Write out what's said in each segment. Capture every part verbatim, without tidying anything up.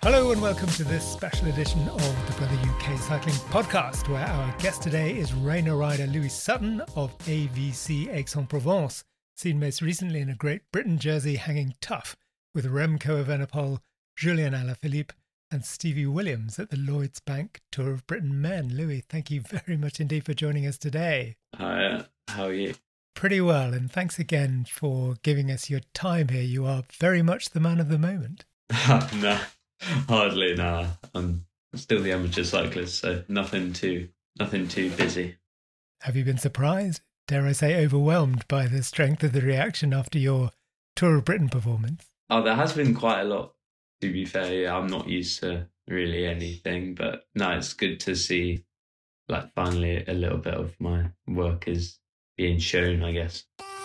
Hello and welcome to this special edition of the Brother U K Cycling Podcast, where our guest today is Rayner rider Louis Sutton of A V C Aix-en-Provence, seen most recently in a Great Britain jersey hanging tough with Remco Evenepoel, Julien Alaphilippe and Stevie Williams at the Lloyds Bank Tour of Britain Men. Louis, thank you very much indeed for joining us today. Hi, uh, how are you? Pretty well, and thanks again for giving us your time here. You are very much the man of the moment. No. Hardly, nah. I'm still the amateur cyclist, so nothing too, nothing too busy. Have you been surprised, dare I say overwhelmed by the strength of the reaction after your Tour of Britain performance? Oh, there has been quite a lot, to be fair. Yeah, I'm not used to really anything, but no, it's good to see, like, finally a little bit of my work is being shown, I guess.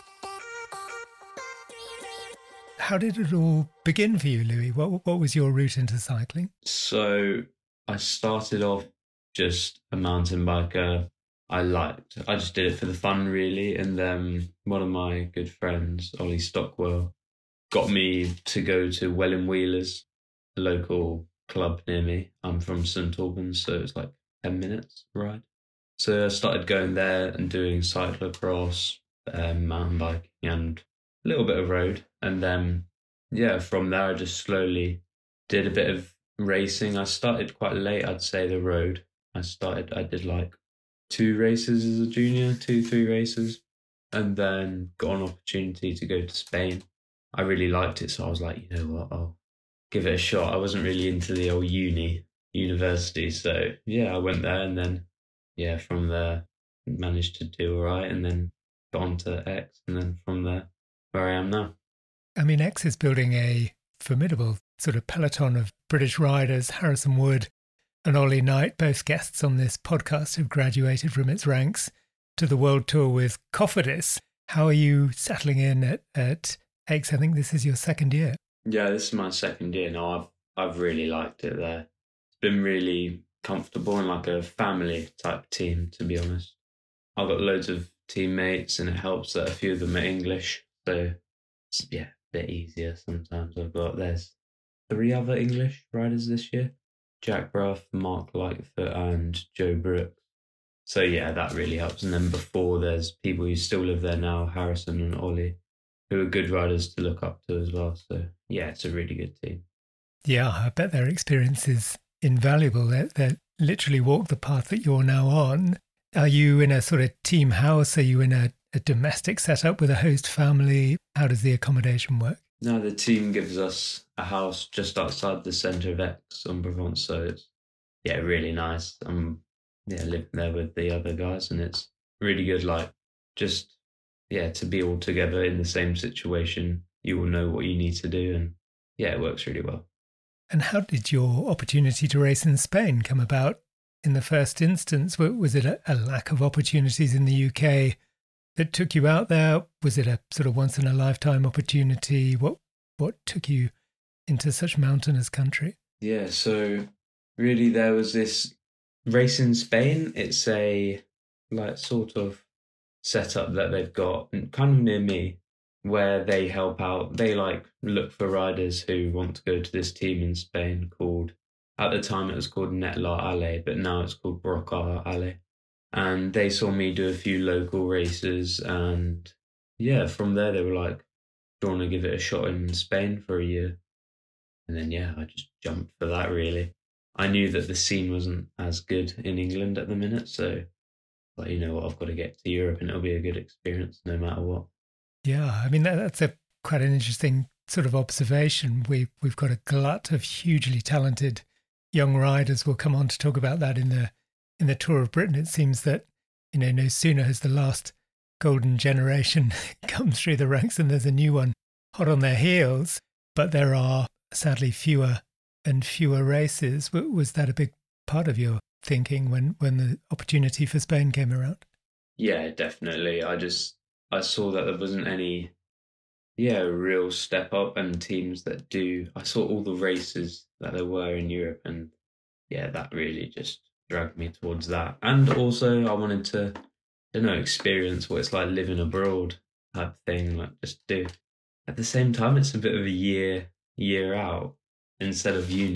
How did it all begin for you, Louis? What what was your route into cycling? So I started off just a mountain biker. I liked, I just did it for the fun, really. And then one of my good friends, Ollie Stockwell, got me to go to Welwyn Wheelers, a local club near me. I'm from St Albans, so it's like ten minutes ride. So I started going there and doing cyclocross, um, mountain biking and a little bit of road. And then, yeah, from there I just slowly did a bit of racing. I started quite late, I'd say, the road. I started, I did like two races as a junior, two, three races, and then got an opportunity to go to Spain. I really liked it, so I was like, you know what, I'll give it a shot. I wasn't really into the old uni, university, so yeah, I went there, and then, yeah, from there, managed to do all right, and then got on to X, and then from there, where I am now. I mean, X is building a formidable sort of peloton of British riders. Harrison Wood and Ollie Knight, both guests on this podcast, have graduated from its ranks to the World Tour with Cofidis. How are you settling in at, at X? I think this is your second year. Yeah, this is my second year now. I've I've really liked it there. It's been really comfortable and like a family type team, to be honest. I've got loads of teammates and it helps that a few of them are English. So, it's, yeah, a bit easier sometimes. I've got, there's three other English riders this year. Jack Bruff, Mark Lightfoot and Joe Brooks. So, yeah, that really helps. And then before, there's people who still live there now, Harrison and Ollie, who are good riders to look up to as well. So, yeah, it's a really good team. Yeah, I bet their experience is invaluable. They they literally walk the path that you're now on. Are you in a sort of team house? Are you in a, a domestic setup with a host family? How does the accommodation work? No, the team gives us a house just outside the centre of Aix-en-Provence, so it's, yeah, really nice. I'm, yeah, living there with the other guys, and it's really good, like, just, yeah, to be all together in the same situation. You will know what you need to do, and, yeah, it works really well. And how did your opportunity to race in Spain come about in the first instance? Was it a, a lack of opportunities in the U K that took you out there? Was it a sort of once-in-a-lifetime opportunity? What what took you into such mountainous country? Yeah, so really there was this race in Spain. It's a like sort of setup that they've got kind of near me, where they help out. They like look for riders who want to go to this team in Spain called, at the time it was called Netlar Ale, but now it's called Brocar Ale. And they saw me do a few local races, and yeah, from there they were like, do you want to give it a shot in Spain for a year? And then yeah, I just jumped for that really. I knew that the scene wasn't as good in England at the minute, so like, you know what, I've got to get to Europe and it'll be a good experience no matter what. Yeah, I mean, that, that's a quite an interesting sort of observation. We, we've got a glut of hugely talented young riders. We'll come on to talk about that in the in the Tour of Britain. It seems that, you know, no sooner has the last golden generation come through the ranks and there's a new one hot on their heels, but there are sadly fewer and fewer races. Was that a big part of your thinking when, when the opportunity for Spain came around? Yeah, definitely. I just, I saw that there wasn't any, yeah, real step up and teams that do. I saw all the races that there were in Europe, and yeah, that really just dragged me towards that. And also I wanted to, I don't know, experience what it's like living abroad type thing, like just do. At the same time, it's a bit of a year, year out instead of uni.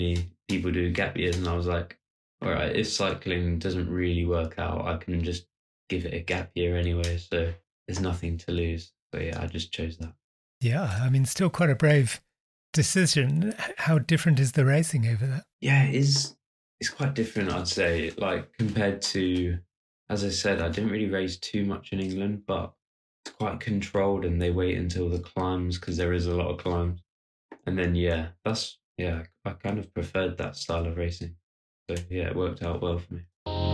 people do gap years, and I was like, all right, if cycling doesn't really work out, I can just give it a gap year anyway. So there's nothing to lose. So yeah, I just chose that. Yeah, I mean, still quite a brave decision. How different is the racing over there? Yeah, it is. It's quite different, I'd say. Like compared to, as I said, I didn't really race too much in England, but it's quite controlled, and they wait until the climbs because there is a lot of climbs. And then yeah, that's yeah, I kind of preferred that style of racing. So yeah, it worked out well for me.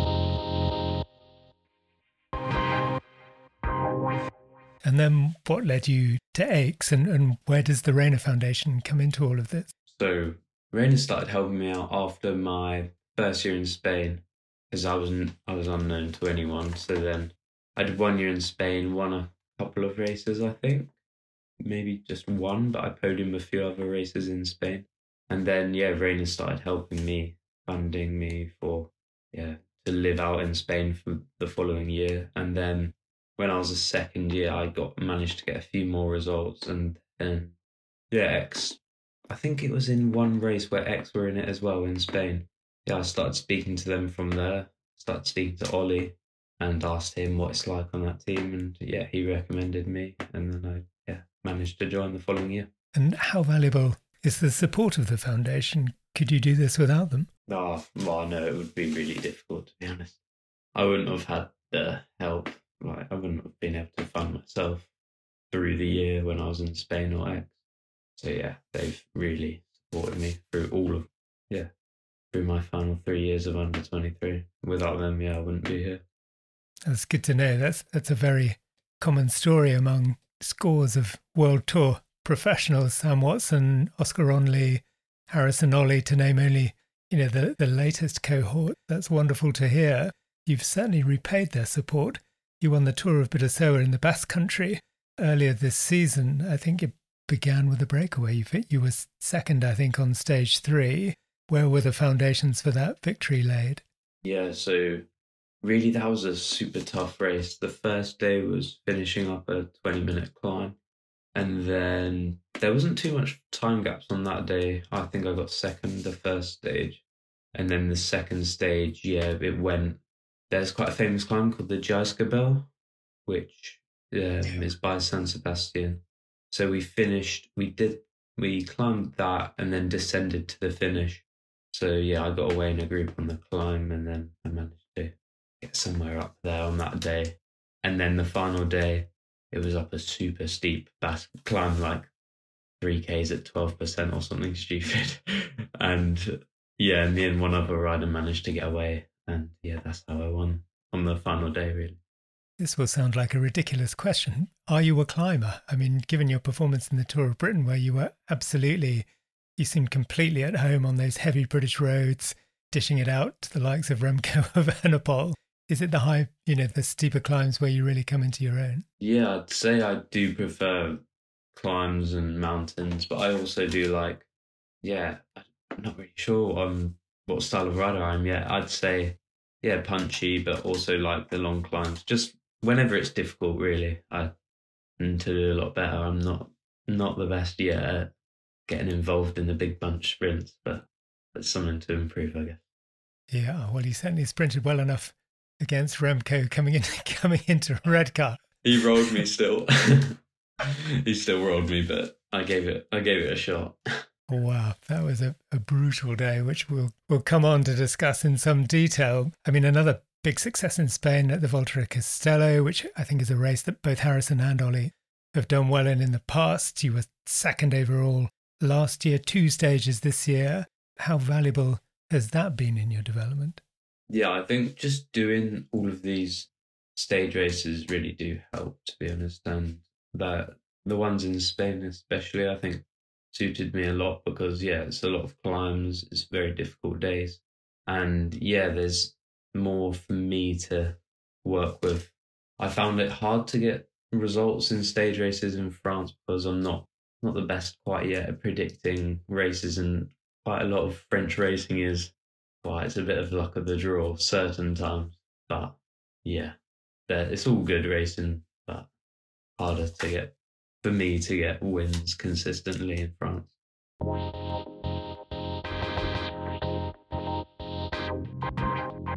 And then what led you to Aix, and, and where does the Rayner Foundation come into all of this? So Rayner started helping me out after my first year in Spain, because I wasn't I was unknown to anyone. So then I did one year in Spain, won a couple of races, I think. Maybe just one, but I podiumed a few other races in Spain. And then yeah, Rayner started helping me, funding me for yeah, to live out in Spain for the following year. And then when I was a second year, I got managed to get a few more results, and then yeah, Aix. I think it was in one race where Aix were in it as well in Spain. Yeah, I started speaking to them from there. Started speaking to Ollie and asked him what it's like on that team, and yeah, he recommended me, and then I yeah managed to join the following year. And how valuable is the support of the foundation? Could you do this without them? Oh, well, no, it would be really difficult, to be honest. I wouldn't have had the help. Like, I wouldn't have been able to fund myself through the year when I was in Spain or Aix. So yeah, they've really supported me through all of, yeah, through my final three years of under twenty-three. Without them, yeah, I wouldn't be here. That's good to know. That's that's a very common story among scores of World Tour professionals. Sam Watson, Oscar Onley, Harrison Ollie, to name only, you know, the, the latest cohort. That's wonderful to hear. You've certainly repaid their support. You won the Tour of Bidasoa in the Basque Country earlier this season. I think it began with a breakaway. You, you were second, I think, on stage three. Where were the foundations for that victory laid? Yeah, so really that was a super tough race. The first day was finishing up a twenty-minute climb. And then there wasn't too much time gaps on that day. I think I got second the first stage. And then the second stage, yeah, it went... There's quite a famous climb called the Jaizkibel, which um, yeah. is by San Sebastian. So we finished, we did, we climbed that and then descended to the finish. So yeah, I got away in a group on the climb, and then I managed to get somewhere up there on that day. And then the final day, it was up a super steep Basque climb, like three Ks at twelve percent or something stupid. And yeah, me and one other rider managed to get away. And yeah, that's how I won on the final day, really. This will sound like a ridiculous question. Are you a climber? I mean, given your performance in the Tour of Britain, where you were absolutely, you seemed completely at home on those heavy British roads, dishing it out to the likes of Remco Evenepoel. Is it the high, you know, the steeper climbs where you really come into your own? Yeah, I'd say I do prefer climbs and mountains, but I also do like, yeah, I'm not really sure on what style of rider I am yet. I'd say, yeah, punchy, but also like the long climbs. Just whenever it's difficult, really, I tend to do a lot better. I'm not not the best yet at getting involved in the big bunch sprints, but that's something to improve, I guess. Yeah, well, he certainly sprinted well enough against Remco coming in coming into Redcar. He rolled me still. He still rolled me, but I gave it I gave it a shot. Wow, that was a, a brutal day, which we'll we'll come on to discuss in some detail. I mean, another big success in Spain at the Volta a Castello, which I think is a race that both Harrison and Ollie have done well in in the past. You were second overall last year, two stages this year. How valuable has that been in your development? Yeah, I think just doing all of these stage races really do help, to be honest. And that the ones in Spain especially, I think, suited me a lot because, yeah, it's a lot of climbs, it's very difficult days. And yeah, there's more for me to work with. I found it hard to get results in stage races in France because I'm not, not the best quite yet at predicting races, and quite a lot of French racing is, well, it's a bit of luck of the draw certain times. But yeah, it's all good racing, but harder to get, for me to get wins consistently in France.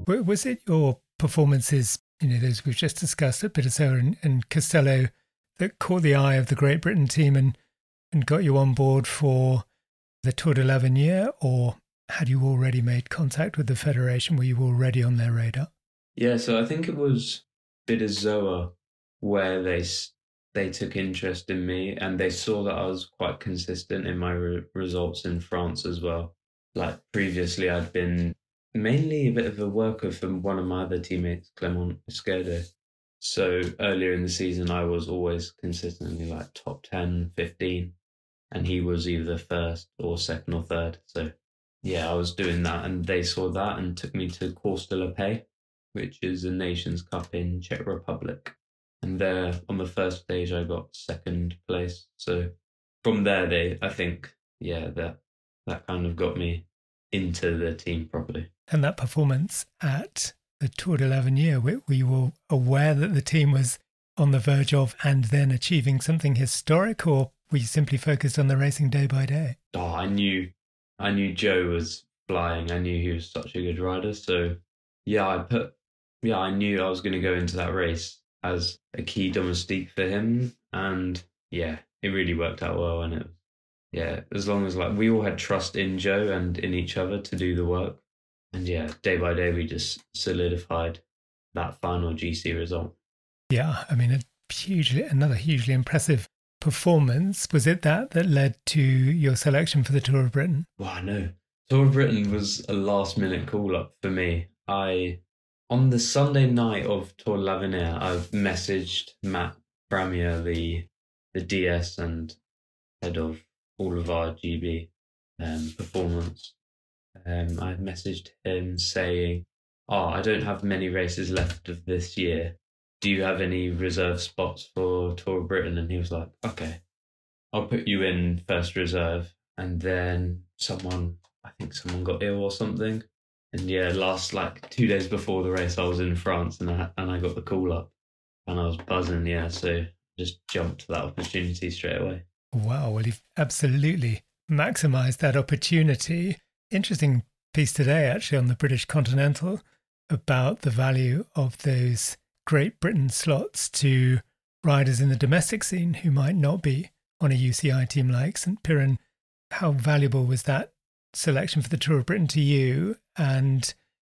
W- Was it your performances, you know, those we've just discussed at Bidassoa and, and Costello, that caught the eye of the Great Britain team and, and got you on board for the Tour de l'Avenir, or had you already made contact with the federation? Were you already on their radar? Yeah, so I think it was Bidassoa where they s- they took interest in me, and they saw that I was quite consistent in my re- results in France as well. Like previously, I'd been mainly a bit of a worker for one of my other teammates, Clement Esquerdo. So earlier in the season, I was always consistently like top ten, fifteen, and he was either first or second or third. So yeah, I was doing that, and they saw that and took me to Course de la Paix, which is a Nations Cup in Czech Republic. And there, on the first stage, I got second place. So from there, they, I think, yeah, that that kind of got me into the team properly. And that performance at the Tour de l'Avenir, were were you aware that the team was on the verge of and then achieving something historic, or were you simply focused on the racing day by day? Oh, I knew, I knew Joe was flying. I knew he was such a good rider. So yeah, I put, yeah, I knew I was going to go into that race as a key domestique for him, and yeah, it really worked out well. And it, yeah, as long as like we all had trust in Joe and in each other to do the work, and yeah, day by day we just solidified that final G C result. Yeah, I mean, a hugely another hugely impressive performance. Was it that that led to your selection for the Tour of Britain? Well, no, Tour of Britain was a last minute call up for me. I On the Sunday night of Tour de l'Avenir, I've messaged Matt Bramier, the the D S and head of all of our G B um, performance. Um, I messaged him saying, "Oh, I don't have many races left of this year. Do you have any reserve spots for Tour of Britain?" And he was like, "Okay, I'll put you in first reserve." And then someone, I think someone got ill or something. And yeah, last like two days before the race, I was in France and I and I got the call up, and I was buzzing. Yeah, so just jumped to that opportunity straight away. Wow, well, you've absolutely maximised that opportunity. Interesting piece today, actually, on the British Continental about the value of those Great Britain slots to riders in the domestic scene who might not be on a U C I team like Saint Piran. How valuable was that selection for the Tour of Britain to you? And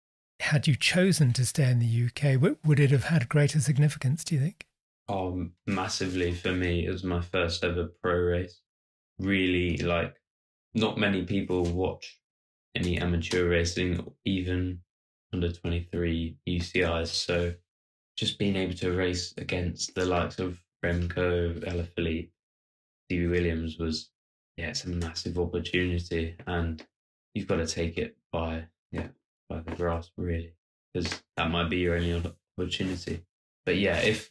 had you chosen to stay in the U K, would it have had greater significance, do you think? Oh, massively for me. It was my first ever pro race. Really, like, not many people watch any amateur racing, even under twenty-three U C Is. So just being able to race against the likes of Remco, Alaphilippe, Stevie Williams was, yeah, it's a massive opportunity, and you've got to take it by, yeah, by the grasp, really, because that might be your only opportunity. But yeah, if,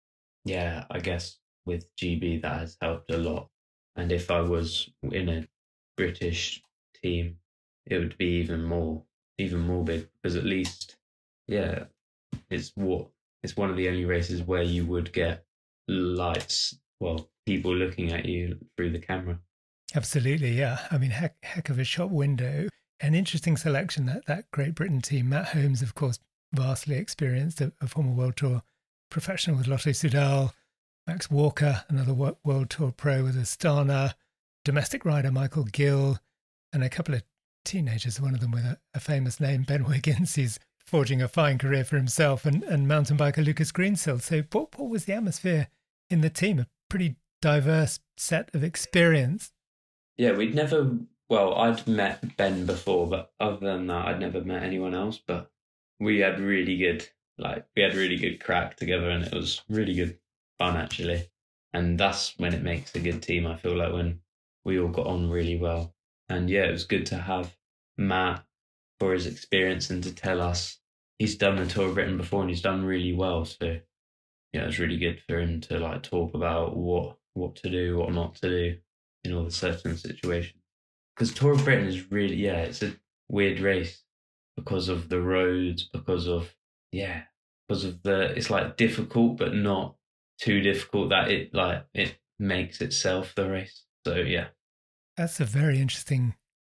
yeah, I guess with G B that has helped a lot. And if I was in a British team, it would be even more, even more big, because at least, yeah, it's what it's one of the only races where you would get lights, well, people looking at you through the camera. Absolutely, yeah. I mean, heck, heck of a shop window. An interesting selection, that that Great Britain team. Matt Holmes, of course, vastly experienced, a, a former World Tour professional with Lotto Soudal. Max Walker, another World Tour pro with Astana. Domestic rider Michael Gill, and a couple of teenagers, one of them with a, a famous name, Ben Wiggins. He's forging a fine career for himself, and, and mountain biker Lucas Greensill. So what, what was the atmosphere in the team? A pretty diverse set of experience. Yeah, we'd never, well, I'd met Ben before, but other than that, I'd never met anyone else. But we had really good, like, we had really good crack together, and it was really good fun, actually. And that's when it makes a good team, I feel like, when we all got on really well. And yeah, it was good to have Matt for his experience and to tell us he's done the Tour of Britain before and he's done really well. So yeah, it was really good for him to like talk about what what to do, what not to do in all the certain situations. Because Tour of Britain is really, yeah, it's a weird race because of the roads, because of, yeah, because of the, it's like difficult, but not too difficult that it like, it makes itself the race. So yeah. That's a very interesting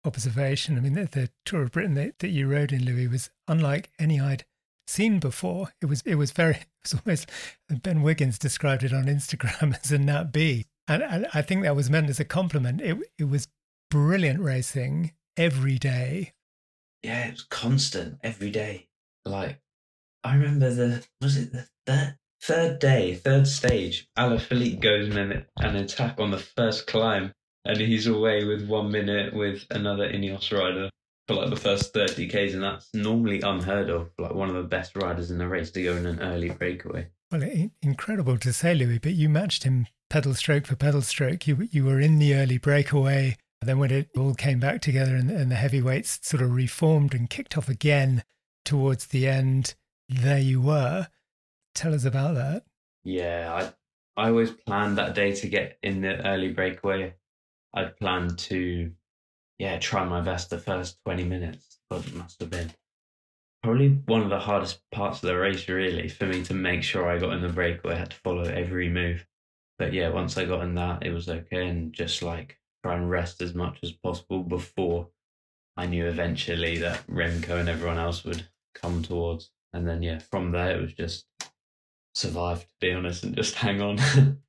observation. I mean, the, the Tour of Britain that, that you rode in, Louis, was unlike any I'd seen before. It was it was very, it was almost, Ben Wiggins described it on Instagram as a Nat B. And, and I think that was meant as a compliment. It it was brilliant racing every day. Yeah, it was constant every day. Like, I remember the, was it the third, third day, third stage, Alaphilippe goes in an, an attack on the first climb, and he's away with one minute with another Ineos rider for like the first thirty kays, and that's normally unheard of. Like, one of the best riders in the race to go in an early breakaway. Well, incredible to say, Louis, but you matched him pedal stroke for pedal stroke. You you were in the early breakaway. Then when it all came back together and, and the heavyweights sort of reformed and kicked off again towards the end, there you were. Tell us about that. Yeah, I I always planned that day to get in the early breakaway. I'd planned to, yeah, try my best the first twenty minutes. But it must have been probably one of the hardest parts of the race, really, for me to make sure I got in the breakaway. I had to follow every move. But yeah, once I got in that, it was okay, and just like try and rest as much as possible before I knew eventually that Remco and everyone else would come towards. And then, yeah, from there, it was just survive, to be honest, and just hang on.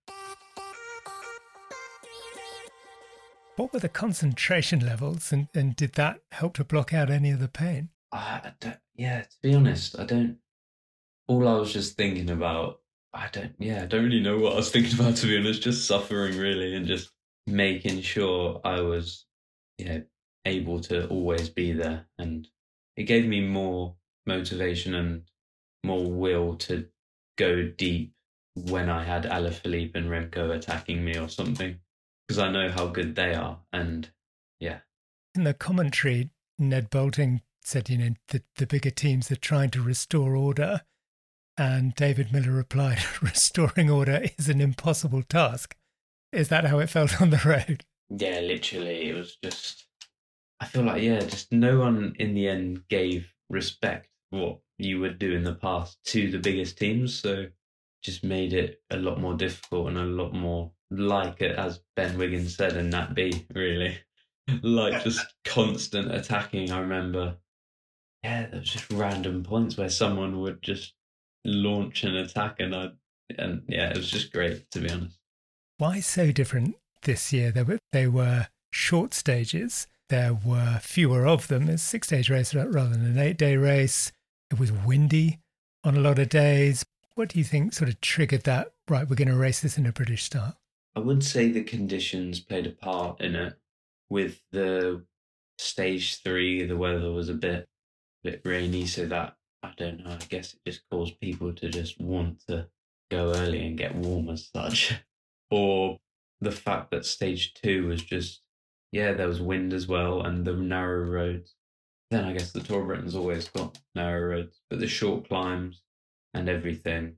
What were the concentration levels, and, and did that help to block out any of the pain? I don't, yeah, to be honest, I don't, all I was just thinking about, I don't, yeah, I don't really know what I was thinking about, to be honest, just suffering really, and just making sure I was, you know, able to always be there. And it gave me more motivation and more will to go deep when I had Alaphilippe and Remco attacking me or something, because I know how good they are. And yeah. In the commentary, Ned Boulting said, you know, the, the bigger teams are trying to restore order. And David Miller replied, restoring order is an impossible task. Is that how it felt on the road? Yeah, literally. It was just, I feel like, yeah, just no one in the end gave respect what you would do in the past to the biggest teams. So just made it a lot more difficult and a lot more like it, as Ben Wiggins said, and Nat B, really. Like just constant attacking. I remember, yeah, there was just random points where someone would just launch an attack, and I, and yeah, it was just great, to be honest. Why so different this year? There were, they were short stages. There were fewer of them. It's a six-stage race rather than an eight-day race. It was windy on a lot of days. What do you think sort of triggered that, right, we're going to race this in a British style? I would say the conditions played a part in it. With the stage three, the weather was a bit, bit rainy, so that, I don't know, I guess it just caused people to just want to go early and get warm as such. Or the fact that stage two was just, yeah, there was wind as well, and the narrow roads. Then I guess the Tour of Britain's always got narrow roads, but the short climbs and everything.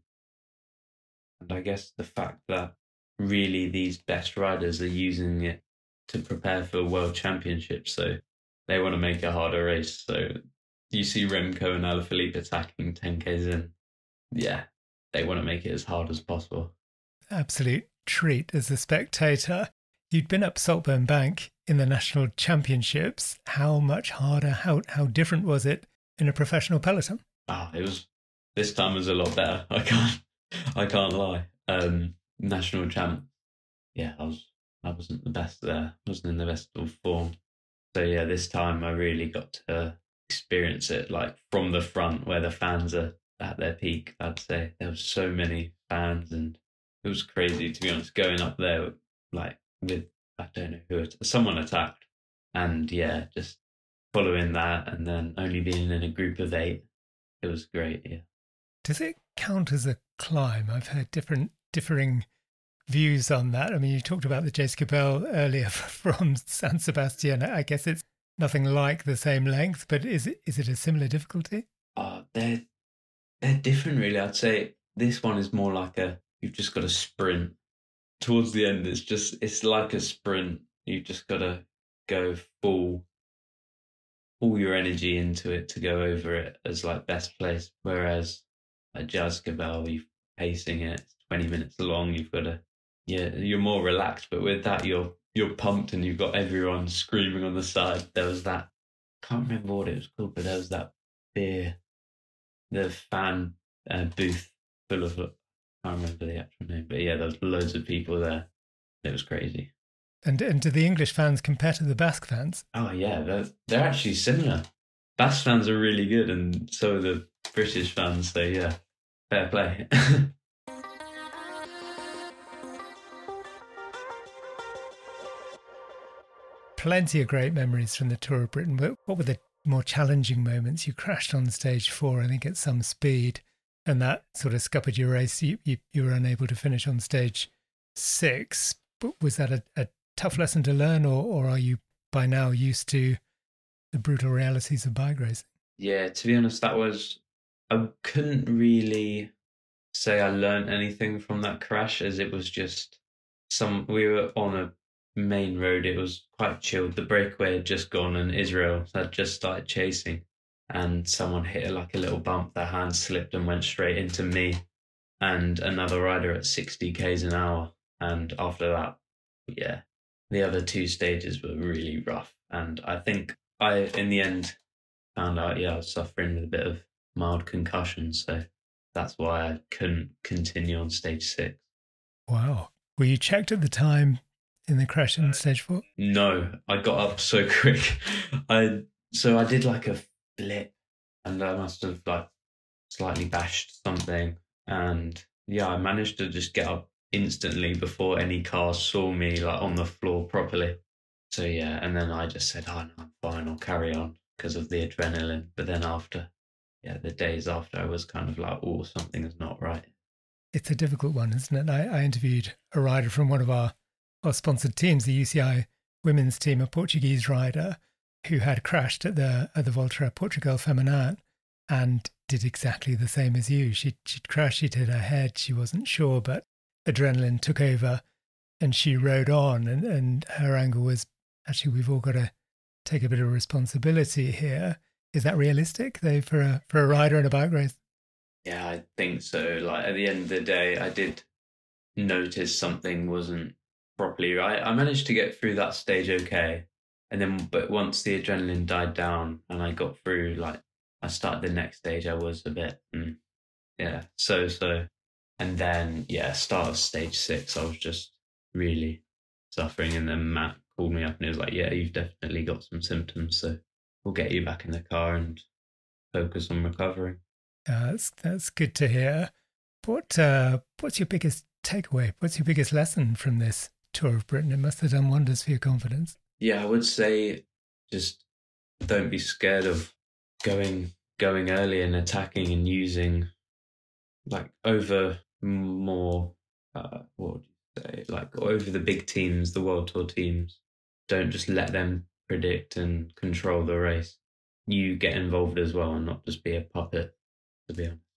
And I guess the fact that really these best riders are using it to prepare for World Championships, so they want to make a harder race. So you see Remco and Alaphilippe attacking ten kays in. Yeah, they want to make it as hard as possible. Absolute treat as a spectator. You'd been up Saltburn Bank in the national championships. How much harder, how how different was it in a professional peloton? Ah, it was, this time was a lot better. I can't I can't lie. Um, national champ, yeah, I was I wasn't the best there. I wasn't in the best of form. So yeah, this time I really got to experience it like from the front where the fans are at their peak. I'd say there was so many fans, and it was crazy, to be honest, going up there like with, I don't know who, someone attacked, and yeah, just following that, and then only being in a group of eight. It was great. Yeah. Does it count as a climb? I've heard different differing views on that. I mean, you talked about the Escabel earlier from San Sebastian. I guess it's nothing like the same length, but is it is it a similar difficulty? Uh, they're they're different, really. I'd say this one is more like a, you've just got to sprint. Towards the end, it's just, it's like a sprint. You've just got to go full, all your energy into it to go over it as like best place. Whereas at Escabel, you're pacing it, it's twenty minutes long. You've got to yeah, you're more relaxed. But with that, you're you're pumped and you've got everyone screaming on the side. There was that, can't remember what it was called, but there was that beer, the fan uh, booth full of, I can't remember the actual name, but yeah, there was loads of people there. It was crazy. And and do the English fans compare to the Basque fans? Oh yeah, they're, they're actually similar. Basque fans are really good, and so are the British fans. So yeah, fair play. Plenty of great memories from the Tour of Britain. But what were the more challenging moments? You crashed on stage four, I think, at some speed, and that sort of scuppered your race. You you, you were unable to finish on stage six. But was that a, a tough lesson to learn, or, or are you by now used to the brutal realities of bike racing? Yeah, to be honest, that was, I couldn't really say I learned anything from that crash, as it was just some, we were on a main road. It was quite chilled. The breakaway had just gone and Israel had just started chasing, and someone hit like a little bump. Their hand slipped and went straight into me and another rider at sixty k's an hour. And after that, yeah, the other two stages were really rough. And I think I, in the end, found out, yeah, I was suffering with a bit of mild concussion. So that's why I couldn't continue on stage six. Wow. Were you checked at the time in the crash in stage four? No, I got up so quick. I So I did like a flip, and I must have like slightly bashed something. And yeah, I managed to just get up instantly before any car saw me like on the floor properly. So yeah, and then I just said, oh no, I'm fine, I'll carry on because of the adrenaline. But then after, yeah, the days after, I was kind of like, oh, something is not right. It's a difficult one, isn't it? I, I interviewed a rider from one of our, our sponsored teams, the U C I women's team, a Portuguese rider who had crashed at the at the Volta Portugal Feminine and did exactly the same as you. She, she'd crashed, she'd hit her head, she wasn't sure, but adrenaline took over and she rode on, and, and her angle was, actually, we've all got to take a bit of responsibility here. Is that realistic, though, for a, for a rider in a bike race? Yeah, I think so. Like at the end of the day, I did notice something wasn't properly right. I managed to get through that stage okay. And then, but once the adrenaline died down and I got through, like I started the next stage, I was a bit, mm, yeah, so, so. And then, yeah, start of stage six, I was just really suffering. And then Matt called me up and he was like, yeah, you've definitely got some symptoms. So we'll get you back in the car and focus on recovering. Uh, that's, that's good to hear. What uh, What's your biggest takeaway? What's your biggest lesson from this Tour of Britain? It must have done wonders for your confidence. Yeah, I would say just don't be scared of going going early and attacking and using like over more, uh, what would you say, like over the big teams, the World Tour teams. Don't just let them predict and control the race. You get involved as well and not just be a puppet, to be honest,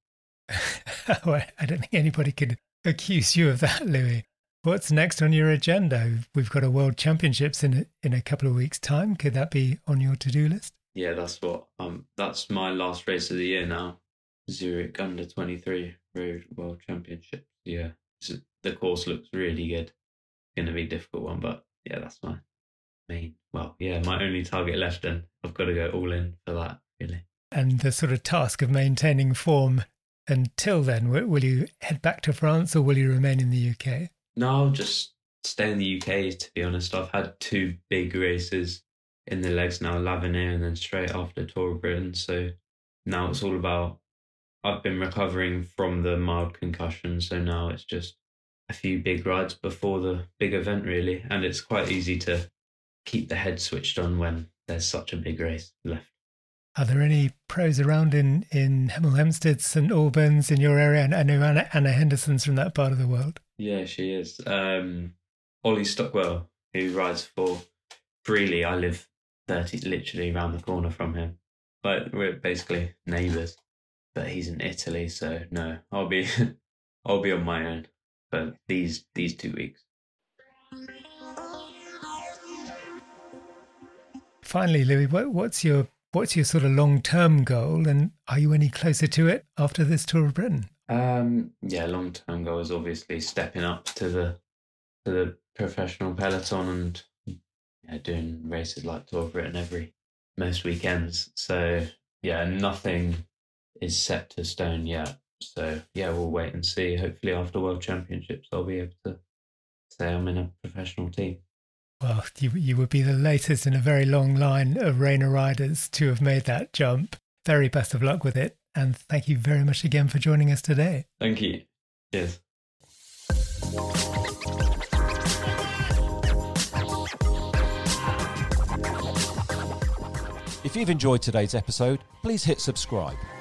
yeah. Well, I don't think anybody could accuse you of that, Louis. What's next on your agenda? We've got a World Championships in a, in a couple of weeks' time. Could that be on your to-do list? Yeah, that's what. Um, that's my last race of the year now. Zurich under twenty-three Road World Championship. Yeah, the course looks really good. It's going to be a difficult one, but yeah, that's my main. Well, yeah, my only target left, and I've got to go all in for that, really. And the sort of task of maintaining form until then, will you head back to France or will you remain in the U K? No, I'll just stay in the U K, to be honest. I've had two big races in the legs now, L'Avenir and then straight after Tour of Britain. So now it's all about, I've been recovering from the mild concussion. So now it's just a few big rides before the big event, really. And it's quite easy to keep the head switched on when there's such a big race left. Are there any pros around in, in Hemel Hempstead, St Albans, in your area? And I know Anna, Anna Henderson's from that part of the world. Yeah, she is. Um, Ollie Stockwell, who rides for Freely. I live thirty, literally around the corner from him. Like, we're basically neighbours. But he's in Italy, so no, I'll be, I'll be on my own for these these two weeks. Finally, Louis, what, what's your what's your sort of long term goal, and are you any closer to it after this Tour of Britain? Um, yeah, long term goal is obviously stepping up to the to the professional peloton and yeah, doing races like Tour of Britain every most weekends. So yeah, nothing is set to stone yet. So yeah, we'll wait and see. Hopefully after World Championships, I'll be able to say I'm in a professional team. Well, you you would be the latest in a very long line of Rainer riders to have made that jump. Very best of luck with it. And thank you very much again for joining us today. Thank you. Cheers. If you've enjoyed today's episode, please hit subscribe